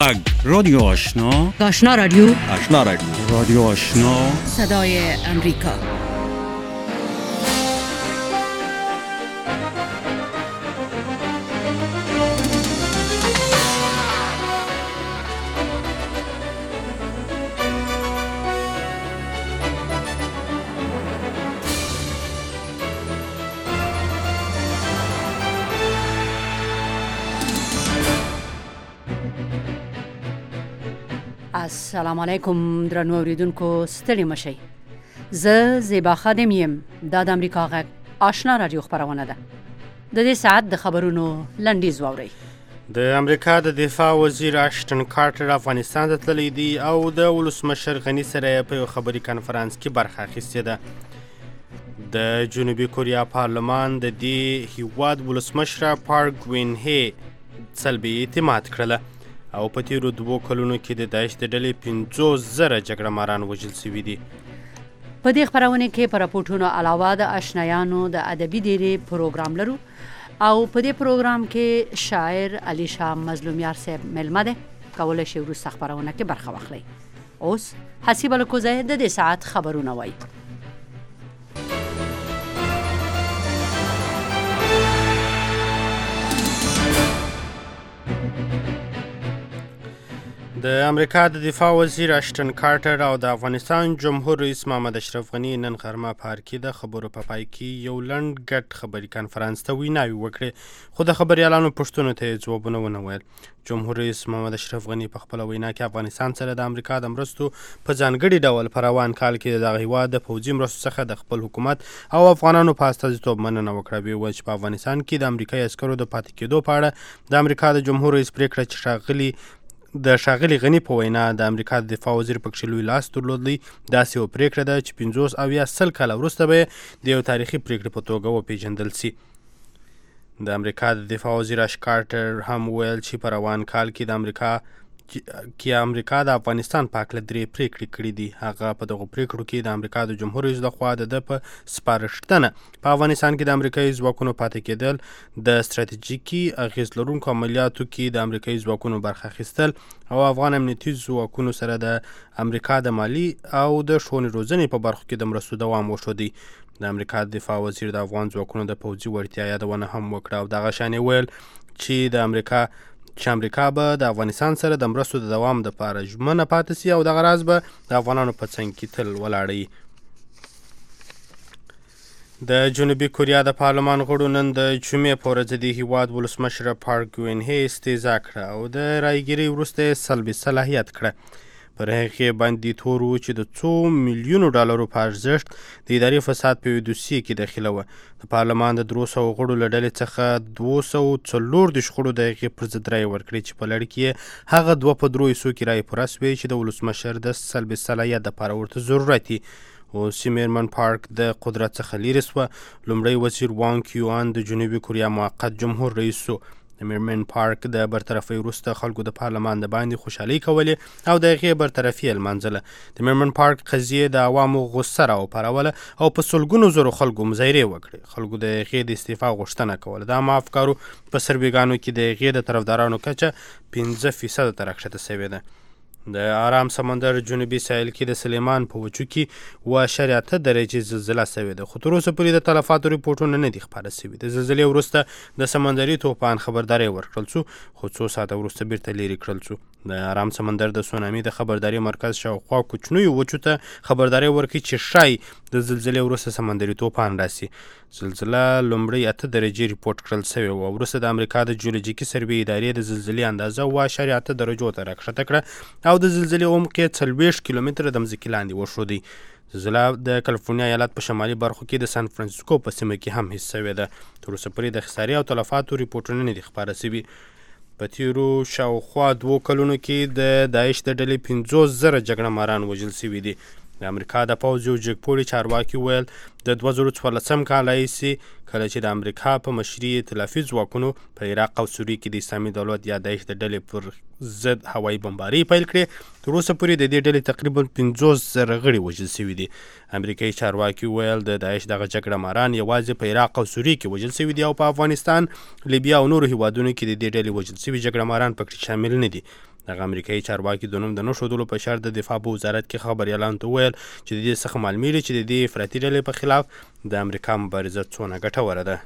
رادیو آشنا، آشنا رادیو، آشنا رادیو، رادیو آشنا، صدای امریکا. السلام علیکم درنو اوریدونکو، ستړي مشئ. زه زیبا خادم یم. دا د امریکا غږ آشنا رادیو خبرونه ده. د دې ساعت د خبرونو لنډیز واورئ. د امریکا د دفاع وزیر اشټن کارټر افغانستان ته تللی دی او د ولسمشر غني سره په یو خبري کنفرانس کې برخه اخیستې ده. د جنوبي کوریا پارلمان د دې هیواد ولسمشر پارک ګوین هی سلبي اعتماد کړله او په تیرو 2 کلونو کې د داعش د ډلې 50,000 جګړه ماران وژل شوي دي. په دې خبرونه کې پر راپورټونو علاوه د آشنایانو د ادبي ډیرې پروګرام لرو او په دې پروګرام کې شاعر علي شاه مظلومیار صاحب ملمه ده. کولای شئ وروسته خبرونه کې برخه واخلئ. اوس حسیب الکوزه د دې ساعت خبرونه وایي. د امریکا د دفاع وزیر اشټن کارټر او د افغانستان جمهور رئیس محمد اشرف غني نن غرمه په هر کې د خبرو په پای کې یو لنډ ګډ خبري کنفرانس ته ویناوې وکړې، خو د خبریالانو پوښتنو ته یې ځوابونه ونه ویل. جمهور رئیس محمد اشرف غني په خپله وینا کې افغانستان سره د امریکا د مرستو په ځانګړي ډول په روان کال کې د دغه هیواد د پوځي مرستو څخه د خپل حکومت او افغانانو په استازیتوب مننه وکړه. ویې ویل چې په افغانستان کې د امریکایي عسکرو د پاتې کېدو په اړه د امریکا د جمهور رئیس پرېکړه چې ښاغلي غني په وینا د امریکا د دفاع وزیر پکښې لوی لاس درلودلی، داسې یوه پرېکړه ده چې 50 او یا 100 کاله وروسته به د یو تاریخي پرېکړې په توګه وپېژندل سي. د امریکا د دفاع وزیر اش کارټر هم ویل چې په روان کال کې امریکا د افغانستان په هکله 3 پرېکړې کړې دي. هغه په دغو پرېکړو کې د امریکا د جمهور رئیس لخوا د ده په سپارښتنه په افغانستان کې د امریکایي ځواکونو پاتې کېدل، د ستراتیژیکي اغېز لرونکو عملیاتو کې د امریکایي ځواکونو برخه اخیستل او افغان امنیتي ځواکونو سره د امریکا د مالی او د ښوونې روزنې په برخو کې د مرستو دوام وښودی. د امریکا د دفاع وزیر د افغان ځواکونو د پوځي وړتیا یادونه هم وکړه او دغه شان یې ویل چې امریکا به د افغانستان سره د مرستو د دوام دپاره ژمنه پاتې سي او دغه راز به د افغانانو په څنګ کې تل ولاړه. د جنوبي کوریا د پارلمان غړو نن د جمعې په ورځ د هیواد ولسمشر پارک ګوین هی استعزا کړه او د رایګیرۍ وروسته یې سلبي صلاحیت کړه. پر هغې باندې تور و چې د $2 میلیونو په ارزښت د اداري فساد په یو دوسیې کې داخله وه. د پارلمان د 300 غړو له ډلې څخه 240 غړو د هغې پر ضد رایې ورکړې چې په لړ کې هغه 2/3 کې رایې پوره سوې چې د ولسمشر د سلبي صلاحیت دپاره ورته ضرورت وي. اوس میرمن پارک د قدرت څخه لیرې سوه. لومړی وزیر وان کیوان د جنوبي کوریا موقت جمهور رئیس سو. د میرمن پارک د برطرفۍ وروسته خلکو د پارلمان د باندې خوشحالۍ کولې او د هغې برطرفي یې لمانځله. د میرمن پارک قضیې د عوامو غصه راوپاروله او په سلګونو زرو خلکو مظاهرې وکړې. خلکو د هغې د استعفا غوښتنه کوله. د عامه افکارو په سروېګانو کې د هغې د طرفدارانو کچه 5% ته راکښته سوې ده. د آرام سمندر جنوبي ساحل کې د سلیمان په وچو کې 7.8 درجې زلزله سوې ده، خو تر اوسه پورې د تلفاتو ریپورټونه نه دي خپاره سوي. د زلزلې وروسته د سمندري طوفان خبرداری ورکړل سو، خو څو ساعته وروسته بیرته لیرې کړل سو. د آرام سمندر د سونامي د خبرداري مرکز شاوخوا کوچنیو وچو ته خبرداری ورکړي چې ښایي د زلزلې وروسته سمندري طوفان راسي. زلزله لومړی 8 درجې ریپورټ کړل سوې وه. وروسته د امریکا د جیولوجیکي سروې ادارې د زلزلې اندازه 7.8 درجو ته راکښته کړه او د زلزلې عمق یې 40 کیلومتره د مځکې لاندې وښودی. زلزله د کالیفورنیا ایالت په شمالي برخو کې د سان فرانسیسکو په سیمه کې هم حس سوې ده. تر اوسه پورې د خسارې او تلفاتو ریپورټونه نه دي خپاره سوي. په تیرو شاوخوا 2 کلونو کې د داعش د ډلې 50,000 جګړه ماران وژل سوي دي. د امریکا د پوځ یو جګپوړي چارواکي ویل د 2014 کال راهیسې کله چې د امریکا په مشري ائتلافي ځواکونو په عراق او سوریه کې د اسلامي دولت یا داعش د ډلې پر ضد هوایي بمبارۍ پیل کړې. تر اوسه پورې د دې ډلې تقریبا 50,000 غړي وژل سوي دي. امریکایي چارواکي ویل د داعش دغه جګړه ماران یوازې په عراق او سوریه کې وژل سوي دي او په افغانستان، لیبیا او نورو هیوادونو کې د دې ډلې وژل سوي جګړه ماران پکې شامل نه دي. دغه امریکایي چارواکي د نوم د نه ښودلو په شرط د دفاع په وزارت کې خبریالانو ته وویل چې د دې څخه معلومیږي چې د دې افراطي ډلې په خلاف د امریکا مبارزه څونه ګټوره ده.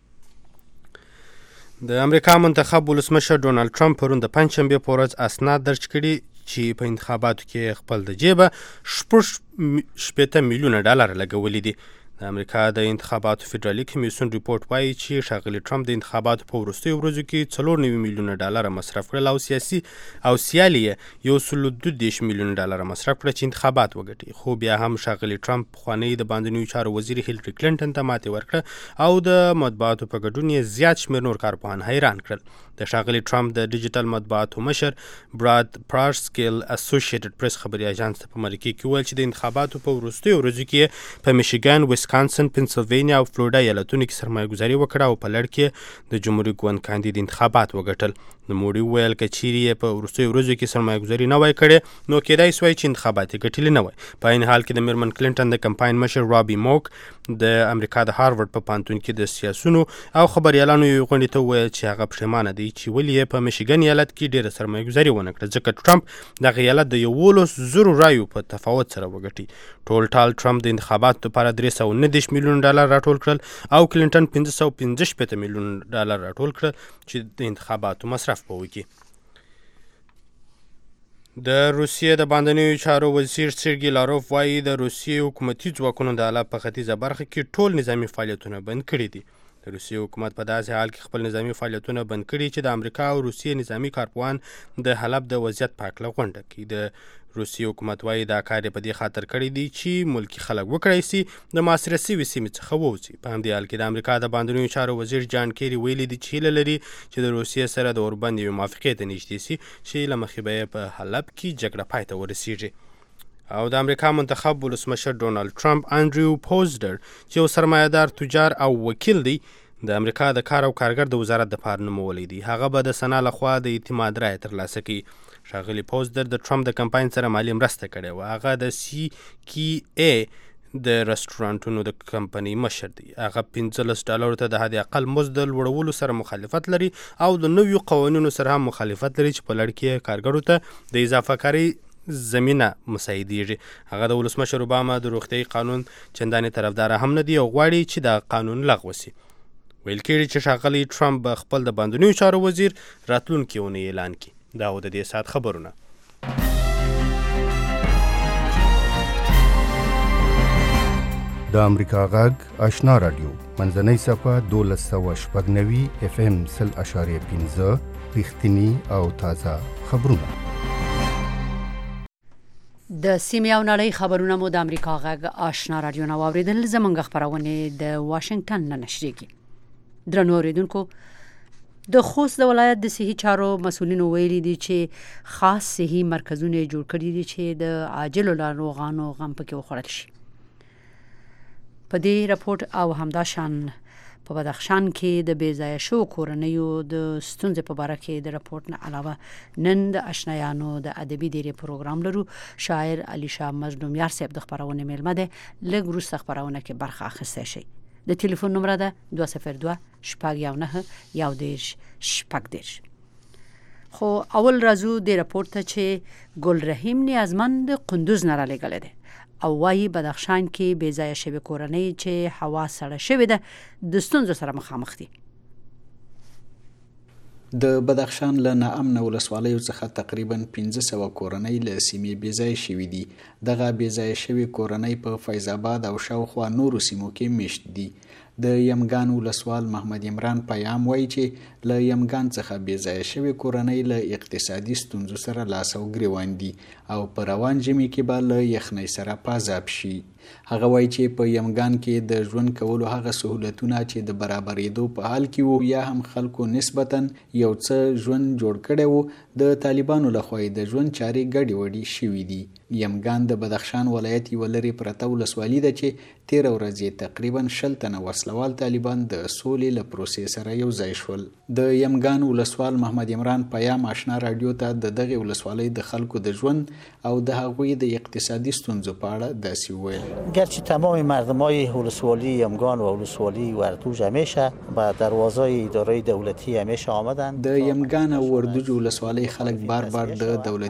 د امریکا منتخب ولسمشر ډونالډ ټرمپ پرون د پنجشنبې په ورځ اسناد درج کړي چې په انتخاباتو کې خپل د جیبه 80 میلیونه ډالر لګولي دي. د امریکا د انتخاباتو فدرالي کمیسیون ریپورت وایي چې ښاغلي ټرمپ د انتخاباتو په وروستیو ورځو کې 94 میلیونه ډالر مصرف کړل او سیالي یې 132 میلیونه ډالر مصرف کړه چې انتخابات وګټي. خو بیا هم ښاغلي ټرمپ پخوانۍ د باندنیو چارو وزیر هیلري کلینټن ته ماتې ورکړه او د مطبوعاتو په ګډون یې زیات شمېر نور کارپوهان حیران کړل. د ښاغلي ټرمپ د ډیجیټل مطبوعاتو مشر براد پارسکیل اسوسییټډ پریس خبري اژانس ته په مرکې کې وویل چې د انتخاباتو په وروستیو ورځو کې په میشیګن، ویسکانسن، پنسلوینیا او فلوریډا ایالتونو کې سرمایه ګذاري وکړه او په لړ کې د جمهوري ګوند کاندید انتخابات وګټل. نوموړي وویل که چیرې یې په وروستیو ورځو کې سرمایه ګذاري نه وای کړې نو کېدای سوای چې انتخابات یې ګټلي نه وای. په عین حال کې د میرمن کلینټن د کمپاین مشر رابي موک د امریکا د هارورډ په پوهنتون کې د سیاسونو او خبریالانو یوې غونډې ته وویل چې هغه پښیمانه دی چې ولې یې په میشیګن ایالت کې ډېره سرمایه ګذاري ونه کړه ځکه ټرمپ دغه ایالت د 11,000 رایو په تفاوت سره وګټي. ټول ټال ټرمپ د انتخاباتو لپاره 319 میلیون ډالر راټول کړل او کلینټن 515 میلیون ډالر راټول کړل چې د انتخاباتو مصرف به وکړي. د روسیې د باندنیو چارو وزیر سرګي لاروف وایي د روسیې حکومتي ځواکونو د حالب په ختیځه برخه کې ټول نظامي فعالیتونه بند کړي دي. د روسیې حکومت په داسې حال کې خپل نظامي فعالیتونه بند کړي چې د امریکا او روسیې نظامي کارپوهان د حلب د وضعیت په هکله غونډه کوي. د روسیې حکومت وایي دا کار یې په دې خاطر کړی دی چې ملکي خلک وکړای سي د محاصره سوي سیمې څخه ووځي. په همدې حال کې د امریکا د باندنیو چارو وزیر جان کیري ویلي دی چې هیله لري چې د روسیې سره د اوربند یوې موافقې ته نږدې سي چې له مخې به یې په حلب کې جګړه پای ته ورسیږي. او د امریکا منتخب ولسمشر ډونالډ ټرمپ انډریو پوزډر چې یو سرمایه‌دار تجار او وکیل دی د امریکا د کار او کارګر د وزارت د پاره نومولی دی. هغه به د سنا لخوا د اعتماد رایه ترلاسه کړي. ښاغلي پوزډر د ټرمپ د کمپاین سره مالي مرسته کړې وه. هغه د CKA د رستورانټونو د کمپنۍ مشر دی. هغه $15 ته د حد اقل مزد د لوړولو سره مخالفت لري او د نویو قوانینو سره هم مخالفت لري چې په لړ کې کارګرو ته د اضافه کاري زمینه مساعدېږي. هغه د ولسمشر اوباما د روغتیايي قانون چندانې طرفدار هم نه دی او غواړي چې دا قانون لغوه سي. ویل کېږي چې ښاغلی ټرمپ به خپل د باندنیو چارو وزیر راتلونکې اونۍ اعلان کړي. دا و د دې ساعت خبرونه. د امریکا غږ آشنا رادیو منځنۍ صفحه 1290 FM 0.5 رښتینی او تازه خبرونه. د سیمې او نړۍ خبرونه مو د امریکا غږ آشنا رادیو نو اوریدل. زمونږ خبرونه د واشنگټن نه نشریږي. درنو اوریدونکو، د خوست د ولایت د صحي چارو مسؤلینو ویلي دي چې خاص صحي مرکزونه جوړ کړي دي چې د عاجلو ناروغانو غم پکې وخوړل شي. په دې راپورټ او همداشان په بدخشان کې د بې ځایه شو کورنیو د ستونزې په باره کې د راپورټ نه علاوه نن د آشنایانو د ادبي ډیرې پروګرام لرو. شاعر علي شاه مظلومیار صاحب د خبرونه میلمه ده. لږ وروسته خبرونه کې برخه اخیستی شي. د ټلیفون نمبر ده 202 شپږ 19 11 خو اول راځو د راپورټ ته چې ګل رحیم نیازمند قندوز نه را لېږلی دی او وایي بدخشان کې بې ځایه شوې کورنۍ چې هوا سړه شوې ده د ستونزو سره مخامخ دي. د بدخشان له ناامنه ولسوالیو څخه تقریبا 1500 کورنۍ له سیمې بې ځایه شوي دي. دغه بې ځایه شوې کورنۍ په فیض آباد او شاوخوا نورو سیمو کې میشت دي. د یمګان ولسوال محمد عمران پیام وایي چې له یمګان څخه بې ځایه شوې کورنۍ له اقتصادي ستونزو سره لاس او ګریوان دي او په روان ژمي کې به له یخنۍ سره پازاب شي. هغه وایي چې په یمګان کې د ژوند کولو هغه سهولتونه چې د برابرېدو په حال کې وو یا هم خلکو نسبتاً یو څه ژوند جوړ کړی وو د طالبانو لخوا د ژوند چارې ګډې وډې شوي دي. یمګان د بدخشان ولایت یوه لرې پرته ولسوالي ده چې 13 ورځې تقریبا 60 تنه وسله وسلوال طالبان د سولې له پروسې سره یو ځای شول. د یمګان ولسوال محمد عمران پیام آشنا رادیو ته د دغه ولسوالۍ د خلکو د ژوند او د هغوی د اقتصادي ستونزو په اړه داسې وویل. گرچه تمام مردمای ولسوالی یمگان و ولسوالی وردوج همیشه به دروازه اداره دولتی همیشه آمدند. د یمګان او وردوج ولسوالۍ خلک بار بار د دولتي